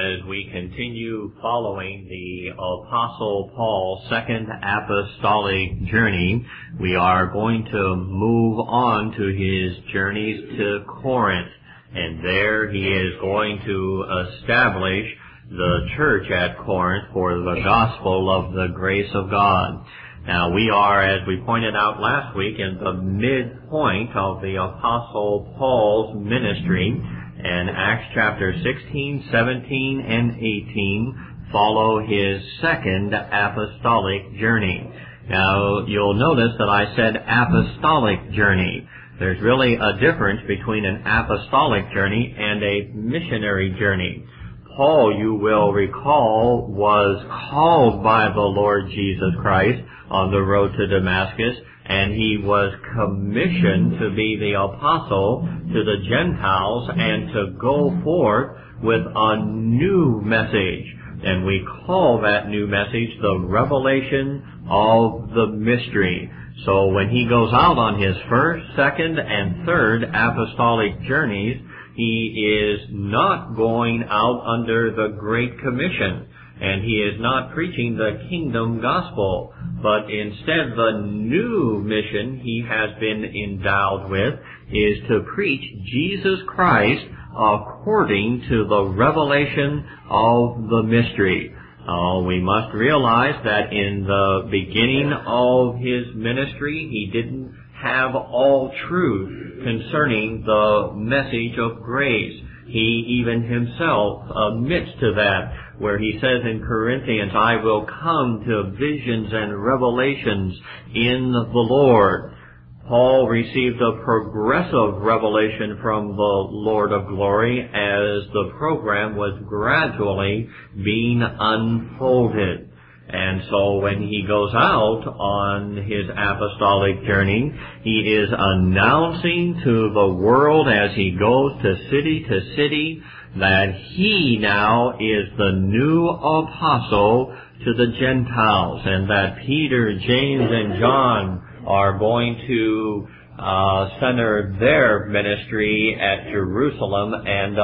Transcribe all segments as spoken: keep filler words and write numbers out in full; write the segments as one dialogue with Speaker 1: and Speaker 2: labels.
Speaker 1: as we continue following the Apostle Paul's second apostolic journey, we are going to move on to his journeys to Corinth. And there he is going to establish the church at Corinth for the gospel of the grace of God. Now, we are, as we pointed out last week, in the midpoint of the Apostle Paul's ministry, and Acts chapter sixteen, seventeen, and eighteen follow his second apostolic journey. Now, you'll notice that I said apostolic journey. There's really a difference between an apostolic journey and a missionary journey. Paul, you will recall, was called by the Lord Jesus Christ on the road to Damascus, and he was commissioned to be the apostle to the Gentiles and to go forth with a new message. And we call that new message the revelation of the mystery. So when he goes out on his first, second, and third apostolic journeys, he is not going out under the Great Commission, and he is not preaching the kingdom gospel, but instead the new mission he has been endowed with is to preach Jesus Christ according to the revelation of the mystery. Uh, we must realize that in the beginning of his ministry, he didn't have all truth concerning the message of grace. He even himself admits to that, where he says in Corinthians, I will come to visions and revelations in the Lord. Paul received a progressive revelation from the Lord of glory as the program was gradually being unfolded. And so when he goes out on his apostolic journey, he is announcing to the world as he goes to city to city that he now is the new apostle to the Gentiles, and that Peter, James, and John are going to uh, center their ministry at Jerusalem and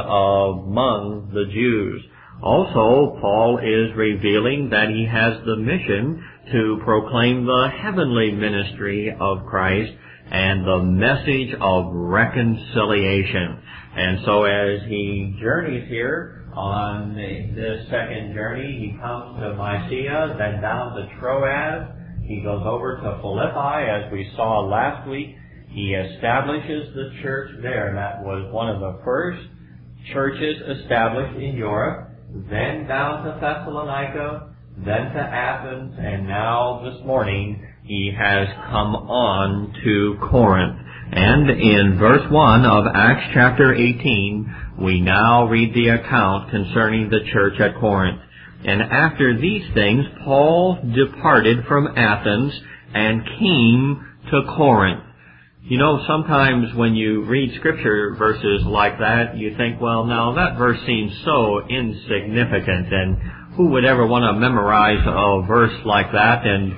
Speaker 1: among the Jews. Also, Paul is revealing that he has the mission to proclaim the heavenly ministry of Christ and the message of reconciliation. And so as he journeys here on this second journey, he comes to Mysia, then down to Troas. He goes over to Philippi, as we saw last week. He establishes the church there. That was one of the first churches established in Europe. Then down to Thessalonica, then to Athens, and now this morning he has come on to Corinth. And in verse one of Acts chapter eighteen, we now read the account concerning the church at Corinth. And after these things, Paul departed from Athens and came to Corinth. You know, sometimes when you read scripture verses like that, you think, well, now that verse seems so insignificant, and who would ever want to memorize a verse like that? And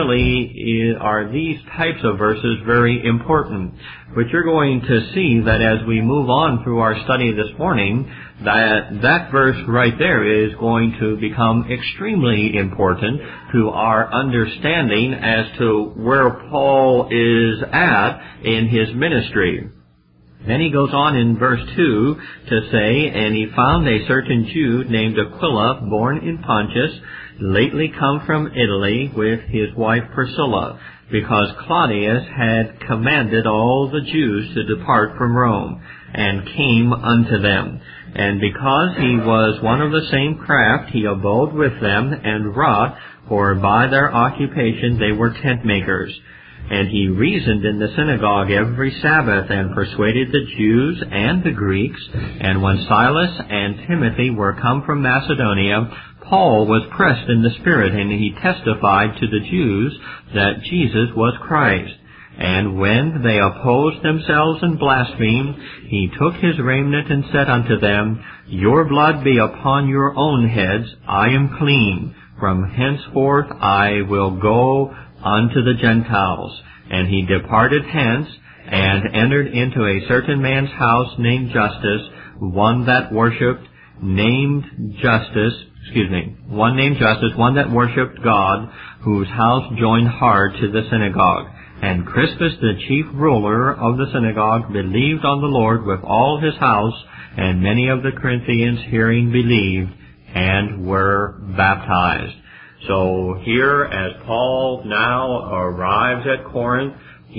Speaker 1: really, are these types of verses very important? But you're going to see that as we move on through our study this morning, that that verse right there is going to become extremely important to our understanding as to where Paul is at in his ministry. Then he goes on in verse two to say, and he found a certain Jew named Aquila, born in Pontus, lately come from Italy with his wife Priscilla, because Claudius had commanded all the Jews to depart from Rome, and came unto them. And because he was one of the same craft, he abode with them and wrought, for by their occupation they were tent makers. And he reasoned in the synagogue every Sabbath, and persuaded the Jews and the Greeks. And when Silas and Timothy were come from Macedonia, Paul was pressed in the Spirit, and he testified to the Jews that Jesus was Christ. And when they opposed themselves and blasphemed, he took his raiment and said unto them, Your blood be upon your own heads, I am clean. From henceforth I will go unto the Gentiles. And he departed hence, and entered into a certain man's house named Justus, one that worshipped, named Justus, excuse me, one named Justus, one that worshipped God, whose house joined hard to the synagogue. And Crispus, the chief ruler of the synagogue, believed on the Lord with all his house, and many of the Corinthians hearing believed and were baptized. So here, as Paul now arrives at Corinth,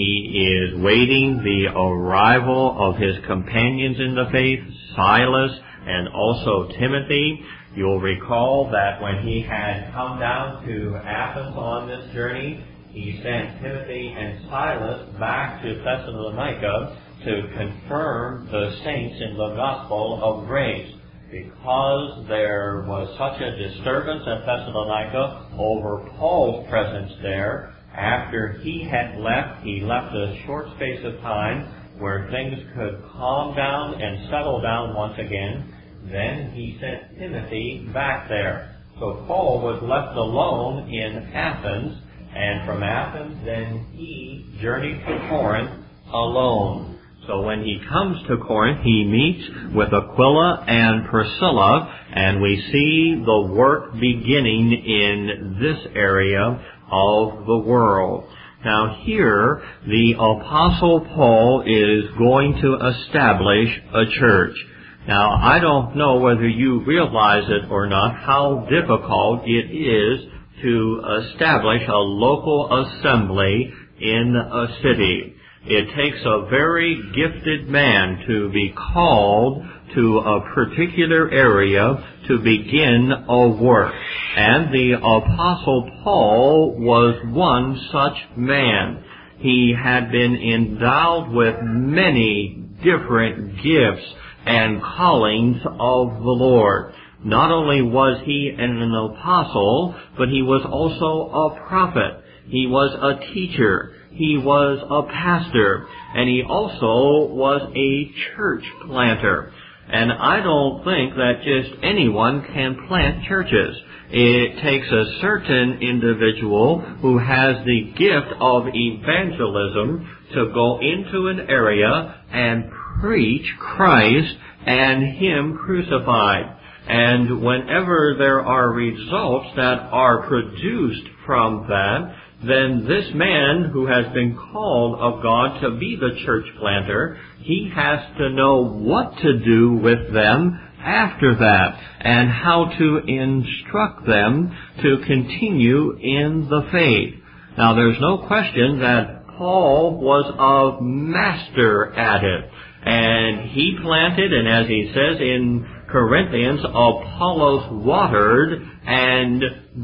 Speaker 1: he is waiting the arrival of his companions in the faith, Silas and also Timothy. You'll recall that when he had come down to Athens on this journey, he sent Timothy and Silas back to Thessalonica to confirm the saints in the gospel of grace. Because there was such a disturbance at Thessalonica over Paul's presence there, after he had left, he left a short space of time where things could calm down and settle down once again. Then he sent Timothy back there. So Paul was left alone in Athens, and from Athens then he journeyed to Corinth alone. So when he comes to Corinth, he meets with Aquila and Priscilla, and we see the work beginning in this area of the world. Now here, the Apostle Paul is going to establish a church. Now, I don't know whether you realize it or not, how difficult it is to establish a local assembly in a city. It takes a very gifted man to be called to a particular area to begin a work. And the Apostle Paul was one such man. He had been endowed with many different gifts and callings of the Lord. Not only was he an apostle, but he was also a prophet. He was a teacher. He was a pastor. And he also was a church planter. And I don't think that just anyone can plant churches. It takes a certain individual who has the gift of evangelism to go into an area and preach Christ and Him crucified. And whenever there are results that are produced from that, then this man who has been called of God to be the church planter, he has to know what to do with them after that and how to instruct them to continue in the faith. Now, there's no question that Paul was a master at it. And he planted, and as he says in Corinthians, Apollos watered, and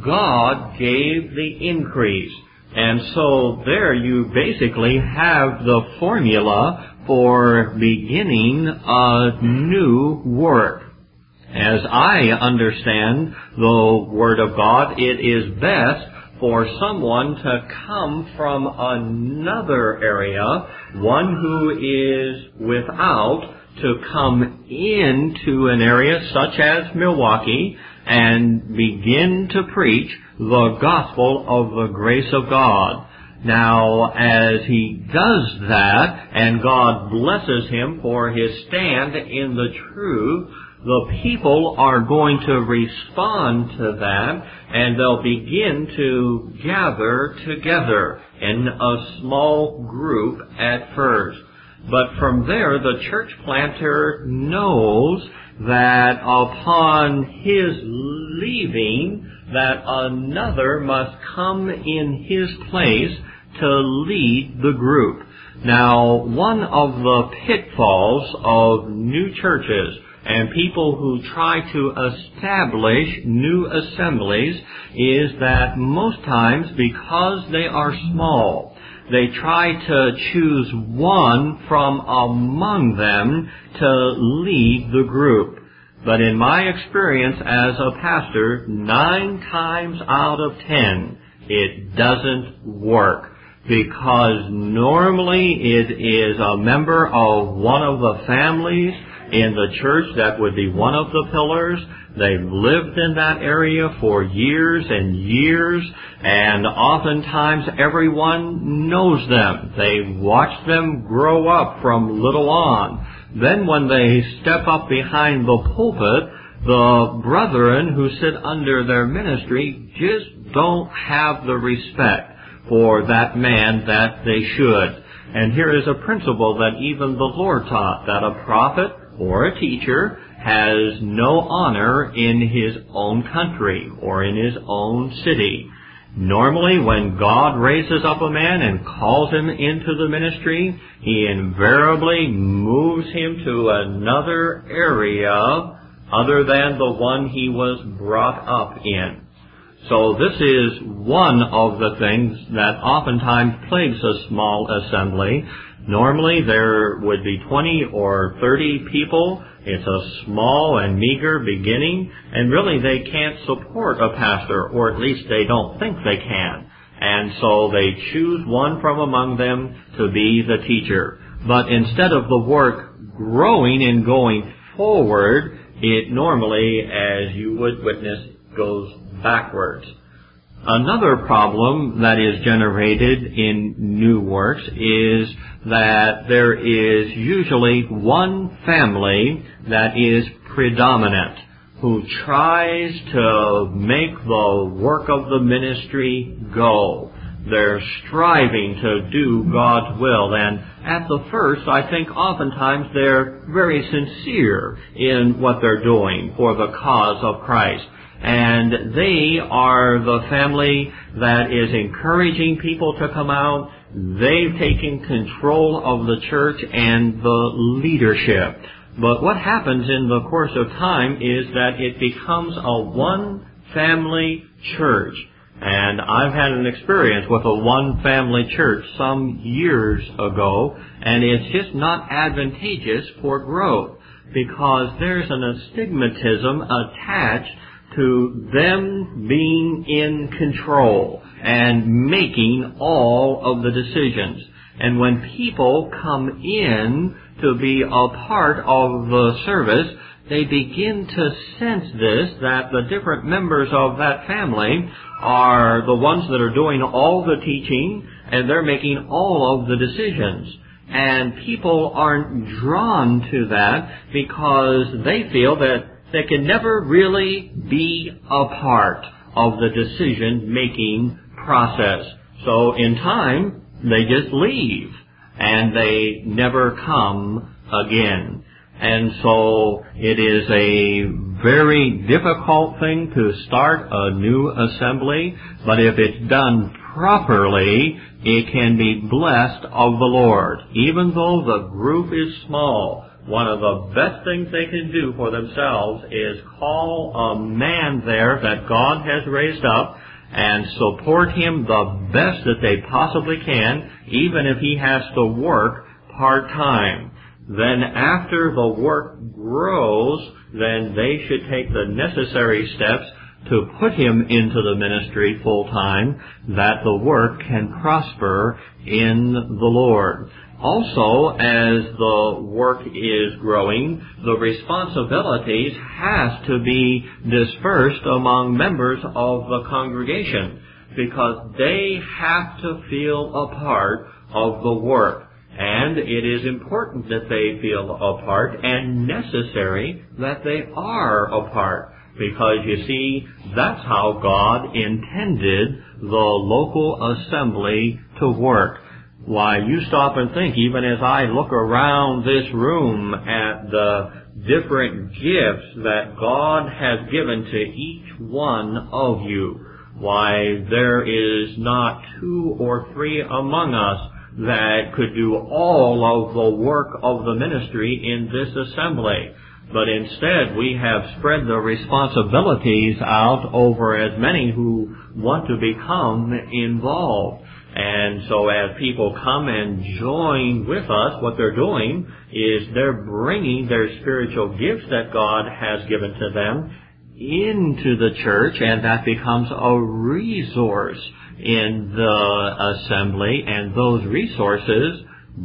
Speaker 1: God gave the increase. And so there you basically have the formula for beginning a new work. As I understand the Word of God, it is best for someone to come from another area, one who is without, to come into an area such as Milwaukee and begin to preach the gospel of the grace of God. Now, as he does that, and God blesses him for his stand in the truth, the people are going to respond to that, and they'll begin to gather together in a small group at first. But from there, the church planter knows that upon his leaving, that another must come in his place to lead the group. Now, one of the pitfalls of new churches and people who try to establish new assemblies is that most times, because they are small, they try to choose one from among them to lead the group. But in my experience as a pastor, nine times out of ten, it doesn't work. Because normally it is a member of one of the families in the church that would be one of the pillars. They've lived in that area for years and years, and oftentimes everyone knows them. They've watched them grow up from little on. Then when they step up behind the pulpit, the brethren who sit under their ministry just don't have the respect for that man that they should. And here is a principle that even the Lord taught, that a prophet or a teacher has no honor in his own country or in his own city. Normally, when God raises up a man and calls him into the ministry, he invariably moves him to another area other than the one he was brought up in. So this is one of the things that oftentimes plagues a small assembly. Normally there would be twenty or thirty people. It's a small and meager beginning, and really they can't support a pastor, or at least they don't think they can. And so they choose one from among them to be the teacher. But instead of the work growing and going forward, it normally, as you would witness, goes backwards. Another problem that is generated in new works is that there is usually one family that is predominant, who tries to make the work of the ministry go. They're striving to do God's will, and at the first, I think oftentimes they're very sincere in what they're doing for the cause of Christ. And they are the family that is encouraging people to come out. They've taken control of the church and the leadership. But what happens in the course of time is that it becomes a one-family church. And I've had an experience with a one-family church some years ago, and it's just not advantageous for growth, because there's an astigmatism attached to them being in control and making all of the decisions. And when people come in to be a part of the service, they begin to sense this, that the different members of that family are the ones that are doing all the teaching, and they're making all of the decisions. And people aren't drawn to that because they feel that they can never really be a part of the decision-making process. So in time, they just leave, and they never come again. And so it is a very difficult thing to start a new assembly, but if it's done properly, it can be blessed of the Lord. Even though the group is small, one of the best things they can do for themselves is call a man there that God has raised up and support him the best that they possibly can, even if he has to work part-time. Then after the work grows, then they should take the necessary steps to put him into the ministry full-time, that the work can prosper in the Lord. Also, as the work is growing, the responsibilities has to be dispersed among members of the congregation, because they have to feel a part of the work. And it is important that they feel a part, and necessary that they are a part. Because, you see, that's how God intended the local assembly to work. Why, you stop and think, even as I look around this room at the different gifts that God has given to each one of you, why, there is not two or three among us that could do all of the work of the ministry in this assembly. But instead, we have spread the responsibilities out over as many who want to become involved. And so as people come and join with us, what they're doing is they're bringing their spiritual gifts that God has given to them into the church, and that becomes a resource in the assembly, and those resources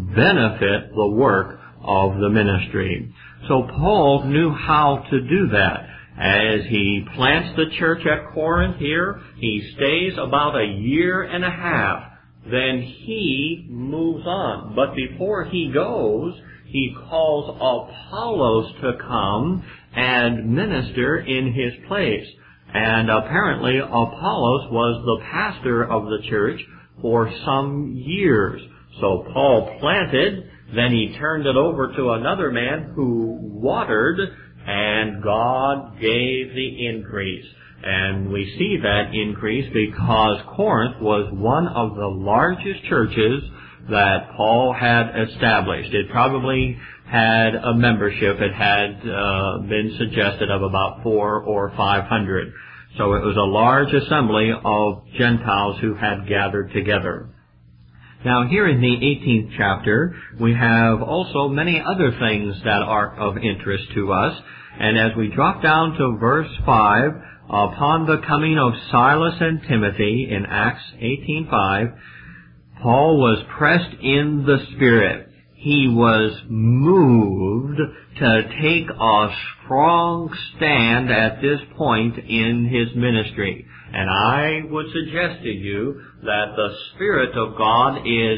Speaker 1: benefit the work of the ministry. So Paul knew how to do that. As he plants the church at Corinth here, he stays about a year and a half. Then he moves on. But before he goes, he calls Apollos to come and minister in his place. And apparently Apollos was the pastor of the church for some years. So Paul planted, then he turned it over to another man who watered, and God gave the increase. And we see that increase because Corinth was one of the largest churches that Paul had established. It probably had a membership. It had uh, been suggested of about four or five hundred. So it was a large assembly of Gentiles who had gathered together. Now here in the eighteenth chapter, we have also many other things that are of interest to us. And as we drop down to verse five, upon the coming of Silas and Timothy in Acts eighteen five, Paul was pressed in the Spirit. He was moved to take a strong stand at this point in his ministry. And I would suggest to you that the Spirit of God is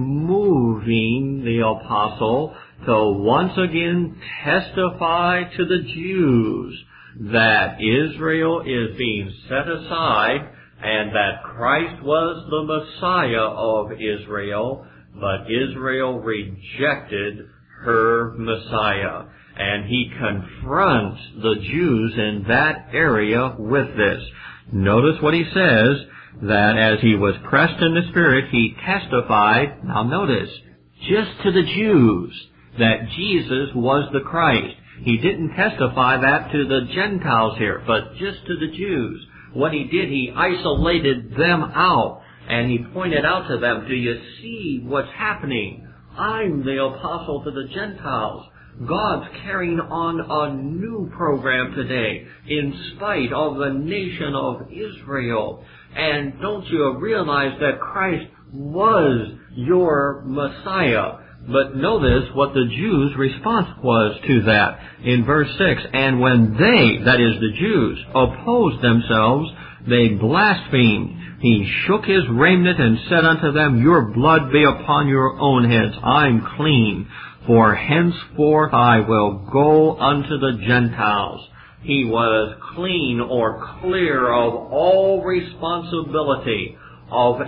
Speaker 1: moving the apostle to once again testify to the Jews that Israel is being set aside and that Christ was the Messiah of Israel, but Israel rejected her Messiah. And he confronts the Jews in that area with this. Notice what he says, that as he was pressed in the Spirit, he testified, now notice, just to the Jews, that Jesus was the Christ. He didn't testify that to the Gentiles here, but just to the Jews. What he did, he isolated them out, and he pointed out to them, do you see what's happening? I'm the apostle to the Gentiles. God's carrying on a new program today in spite of the nation of Israel. And don't you realize that Christ was your Messiah? But notice what the Jews' response was to that. In verse six, and when they, that is the Jews, opposed themselves, they blasphemed. He shook his raiment and said unto them, your blood be upon your own heads. I'm clean, for henceforth I will go unto the Gentiles. He was clean or clear of all responsibility of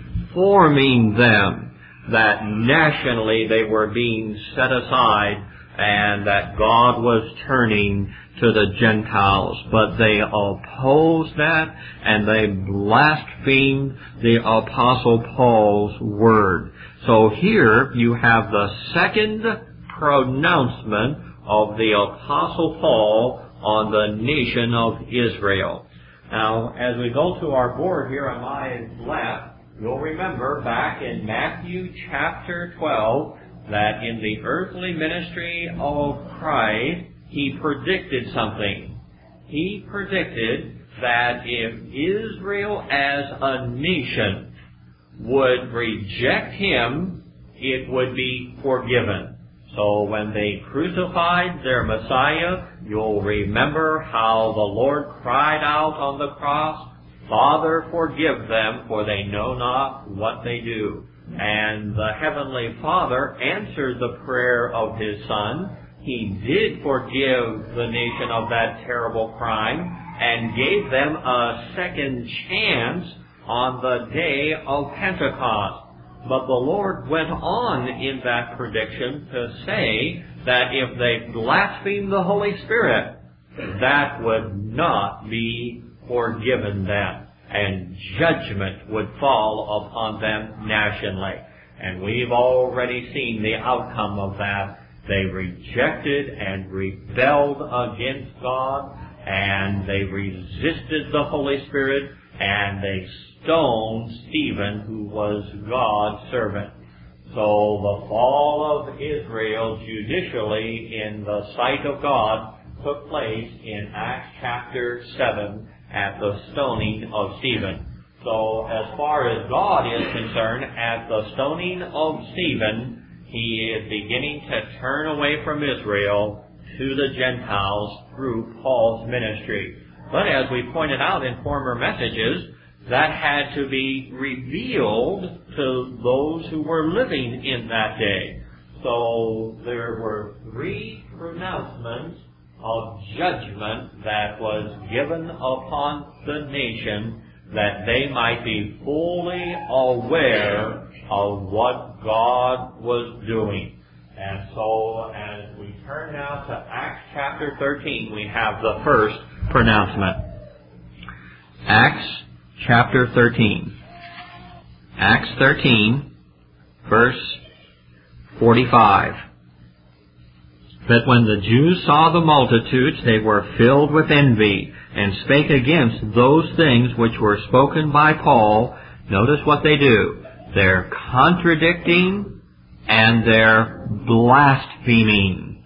Speaker 1: informing them that nationally they were being set aside and that God was turning to the Gentiles. But they opposed that and they blasphemed the Apostle Paul's word. So here you have the second pronouncement of the Apostle Paul on the nation of Israel. Now, as we go to our board here on my left, you'll remember back in Matthew chapter twelve that in the earthly ministry of Christ, he predicted something. He predicted that if Israel as a nation would reject him, it would be forgiven. So when they crucified their Messiah, you'll remember how the Lord cried out on the cross, Father, forgive them, for they know not what they do. And the Heavenly Father answered the prayer of His Son. He did forgive the nation of that terrible crime and gave them a second chance on the day of Pentecost. But the Lord went on in that prediction to say that if they blasphemed the Holy Spirit, that would not be forgiven them, and judgment would fall upon them nationally. And we've already seen the outcome of that. They rejected and rebelled against God, and they resisted the Holy Spirit, and they stoned Stephen, who was God's servant. So the fall of Israel judicially in the sight of God took place in Acts chapter seven at the stoning of Stephen. So as far as God is concerned, at the stoning of Stephen, he is beginning to turn away from Israel to the Gentiles through Paul's ministry. But as we pointed out in former messages, that had to be revealed to those who were living in that day. So there were three pronouncements of judgment that was given upon the nation, that they might be fully aware of what God was doing. And so, as we turn now to Acts chapter thirteen, we have the first pronouncement. Acts chapter thirteen. Acts thirteen, verse forty-five. But when the Jews saw the multitudes, they were filled with envy, and spake against those things which were spoken by Paul. Notice what they do. They're contradicting and they're blaspheming.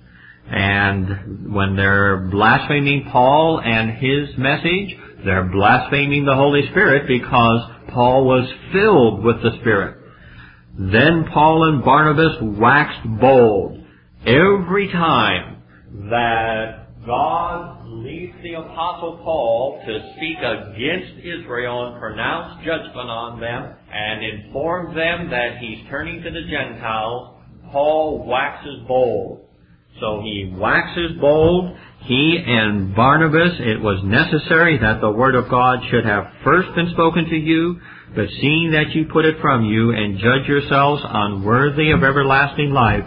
Speaker 1: And when they're blaspheming Paul and his message, they're blaspheming the Holy Spirit, because Paul was filled with the Spirit. Then Paul and Barnabas waxed bold. Every time that God leads the Apostle Paul to speak against Israel and pronounce judgment on them and inform them that he's turning to the Gentiles, Paul waxes bold. So he waxes bold. He and Barnabas, it was necessary that the Word of God should have first been spoken to you, but seeing that you put it from you and judge yourselves unworthy of everlasting life,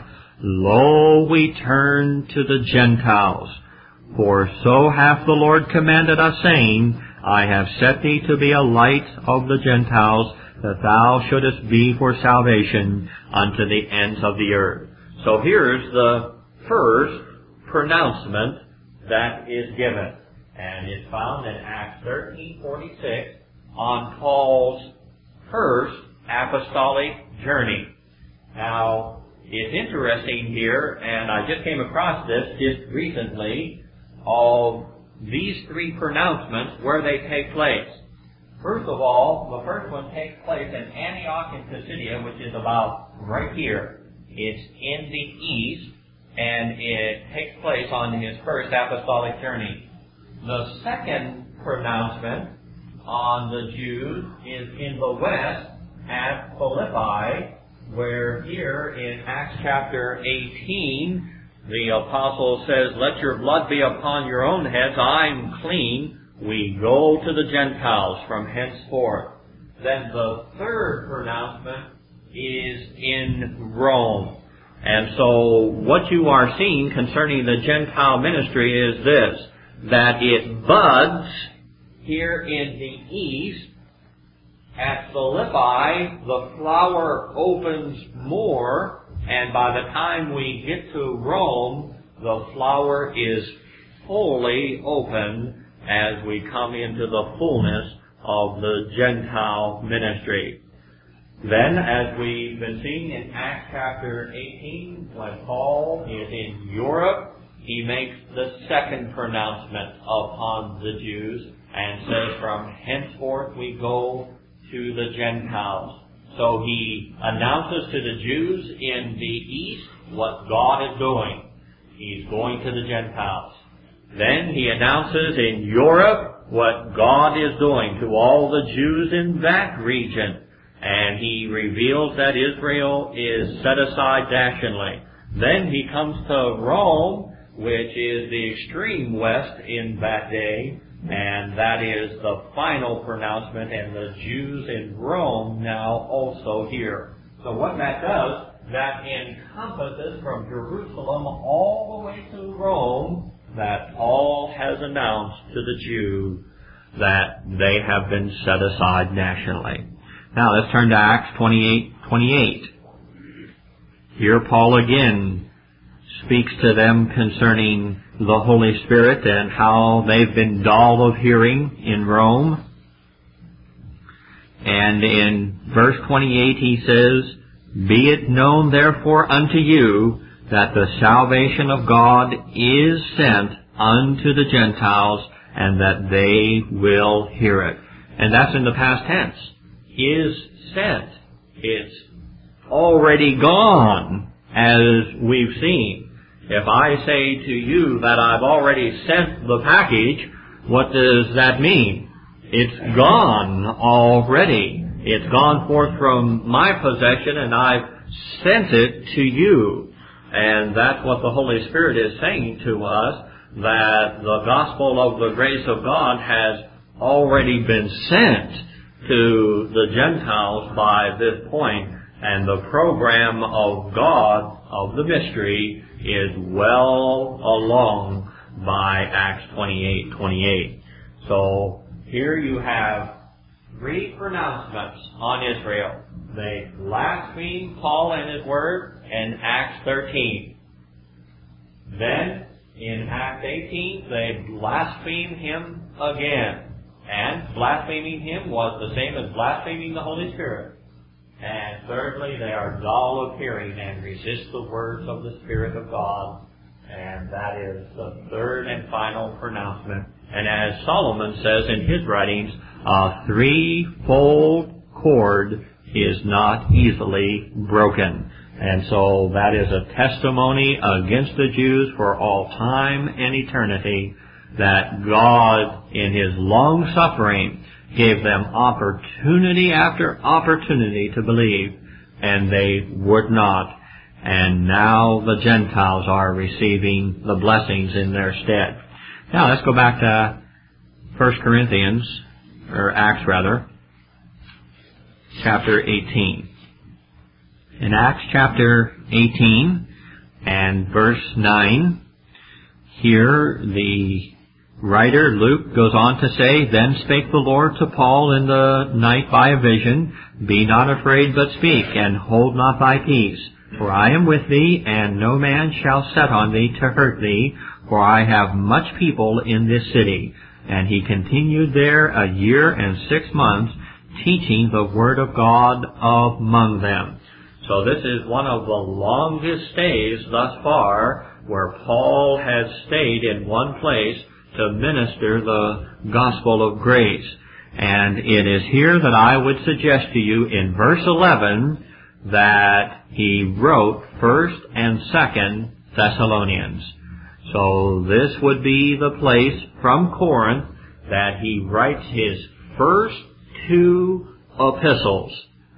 Speaker 1: lo, we turn to the Gentiles. For so hath the Lord commanded us, saying, I have set thee to be a light of the Gentiles, that thou shouldest be for salvation unto the ends of the earth. So here's the first pronouncement that is given. And it's found in Acts thirteen forty-six on Paul's first apostolic journey. Now, it's interesting here, and I just came across this just recently, of these three pronouncements, where they take place. First of all, the first one takes place in Antioch in Pisidia, which is about right here. It's in the east, and it takes place on his first apostolic journey. The second pronouncement on the Jews is in the west at Philippi, where here in Acts chapter eighteen, the apostle says, let your blood be upon your own heads, I'm clean. We go to the Gentiles from henceforth. Then the third pronouncement is in Rome. And so what you are seeing concerning the Gentile ministry is this, that it buds here in the east. At Philippi, the flower opens more, and by the time we get to Rome, the flower is fully open as we come into the fullness of the Gentile ministry. Then, as we've been seeing in Acts chapter eighteen, when Paul is in Europe, he makes the second pronouncement upon the Jews and says, from henceforth we go to the Gentiles. So he announces to the Jews in the east what God is doing. He's going to the Gentiles. Then he announces in Europe what God is doing to all the Jews in that region. And he reveals that Israel is set aside nationally. Then he comes to Rome, which is the extreme west in that day, and that is the final pronouncement, and the Jews in Rome now also here. So what that does, that encompasses from Jerusalem all the way to Rome, that Paul has announced to the Jew that they have been set aside nationally. Now let's turn to Acts twenty-eight twenty-eight. Here Paul again speaks to them concerning the Holy Spirit and how they've been dull of hearing in Rome. And in verse twenty-eight he says, Be it known therefore unto you that the salvation of God is sent unto the Gentiles, and that they will hear it. And that's in the past tense. Is sent. It's already gone, as we've seen. If I say to you that I've already sent the package, what does that mean? It's gone already. It's gone forth from my possession, and I've sent it to you. And that's what the Holy Spirit is saying to us, that the gospel of the grace of God has already been sent to the Gentiles by this point, and the program of God of the mystery is well along by Acts twenty-eight twenty-eight. So here you have three pronouncements on Israel. They blaspheme Paul and his word in Acts thirteen. Then in Acts eighteen, they blaspheme him again. And blaspheming him was the same as blaspheming the Holy Spirit. And thirdly, they are dull of hearing and resist the words of the Spirit of God. And that is the third and final pronouncement. And as Solomon says in his writings, a threefold cord is not easily broken. And so that is a testimony against the Jews for all time and eternity, that God, in His long suffering, gave them opportunity after opportunity to believe, and they would not. And now the Gentiles are receiving the blessings in their stead. Now let's go back to First Corinthians, or Acts rather, chapter eighteen. In Acts chapter eighteen and verse nine, here the writer Luke goes on to say, Then spake the Lord to Paul in the night by a vision, Be not afraid, but speak, and hold not thy peace. For I am with thee, and no man shall set on thee to hurt thee, for I have much people in this city. And he continued there a year and six months, teaching the word of God among them. So this is one of the longest stays thus far, where Paul has stayed in one place to minister the gospel of grace. And it is here that I would suggest to you in verse eleven that he wrote First and Second Thessalonians. So this would be the place from Corinth that he writes his first two epistles.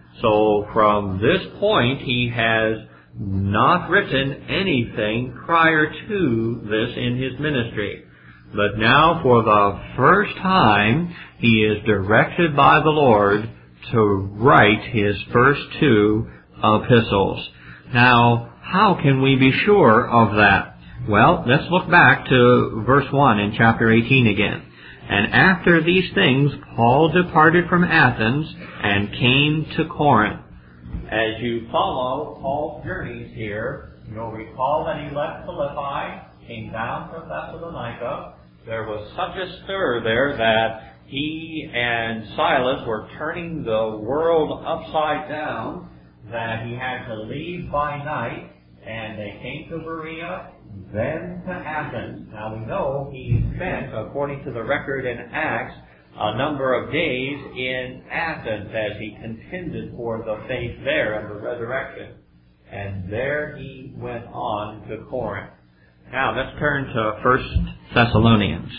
Speaker 1: So from this point he has not written anything prior to this in his ministry. But now for the first time he is directed by the Lord to write his first two epistles. Now, how can we be sure of that? Well, let's look back to verse one in chapter eighteen again. And after these things, Paul departed from Athens and came to Corinth. As you follow Paul's journeys here, you'll recall that he left Philippi, came down to Thessalonica. There was such a stir there that he and Silas were turning the world upside down, that he had to leave by night, and they came to Berea, then to Athens. Now we know he spent, according to the record in Acts, a number of days in Athens as he contended for the faith there and the resurrection. And there he went on to Corinth. Now let's turn to First Thessalonians.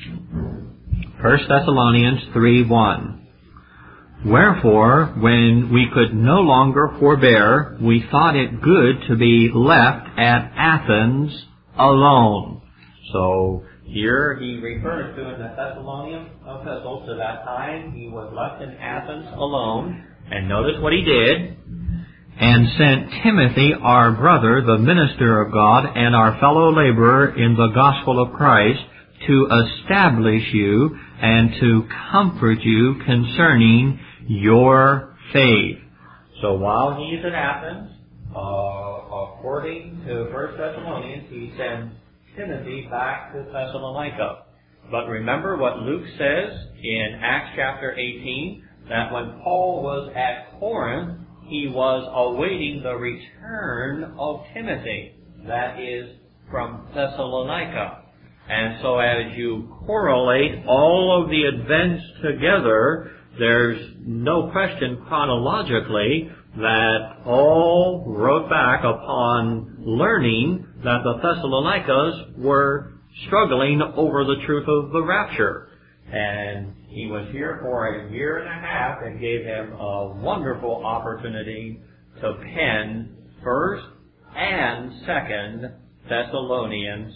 Speaker 1: First Thessalonians three one. Wherefore, when we could no longer forbear, we thought it good to be left at Athens alone. So here he refers to in the Thessalonian epistle to that time he was left in Athens alone. And notice what he did. And sent Timothy, our brother, the minister of God, and our fellow laborer in the gospel of Christ, to establish you and to comfort you concerning your faith. So while he's at Athens, uh, according to First Thessalonians, he sends Timothy back to Thessalonica. But remember what Luke says in Acts chapter eighteen, that when Paul was at Corinth, he was awaiting the return of Timothy, that is, from Thessalonica. And so as you correlate all of the events together, there's no question chronologically that Paul wrote back upon learning that the Thessalonians were struggling over the truth of the rapture. And he was here for a year and a half and gave him a wonderful opportunity to pen First and Second Thessalonians.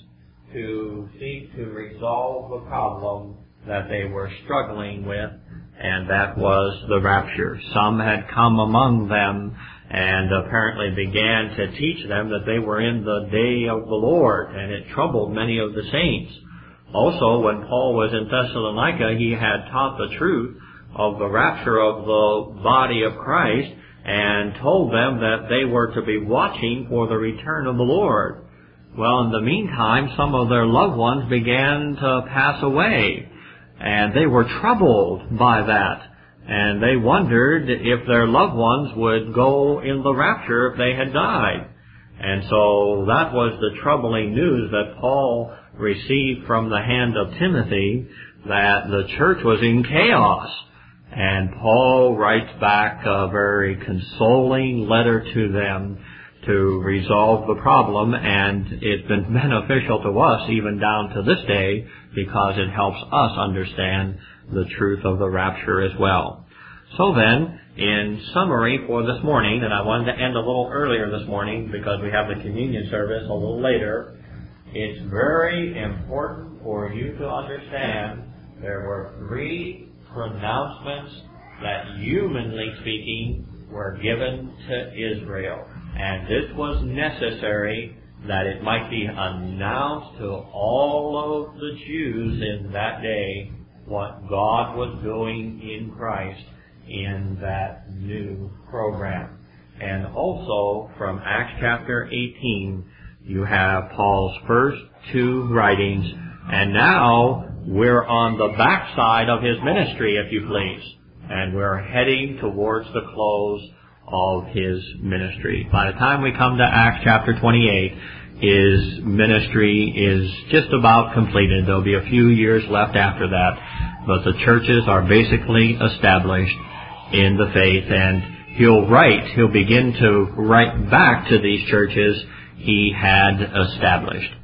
Speaker 1: to seek to resolve the problem that they were struggling with, and that was the rapture. Some had come among them and apparently began to teach them that they were in the day of the Lord, and it troubled many of the saints. Also, when Paul was in Thessalonica, he had taught the truth of the rapture of the body of Christ and told them that they were to be watching for the return of the Lord. Well, in the meantime, some of their loved ones began to pass away, and they were troubled by that. And they wondered if their loved ones would go in the rapture if they had died. And so that was the troubling news that Paul received from the hand of Timothy, that the church was in chaos. And Paul writes back a very consoling letter to them to resolve the problem, and it's been beneficial to us even down to this day because it helps us understand the truth of the rapture as well. So then, in summary for this morning, and I wanted to end a little earlier this morning because we have the communion service a little later, it's very important for you to understand there were three pronouncements that, humanly speaking, were given to Israel. And this was necessary that it might be announced to all of the Jews in that day what God was doing in Christ in that new program. And also, from Acts chapter eighteen, you have Paul's first two writings, and now we're on the backside of his ministry, if you please, and we're heading towards the close of his ministry. By the time we come to Acts chapter twenty-eight, his ministry is just about completed. There'll be a few years left after that, but the churches are basically established in the faith, and he'll write, he'll begin to write back to these churches he had established.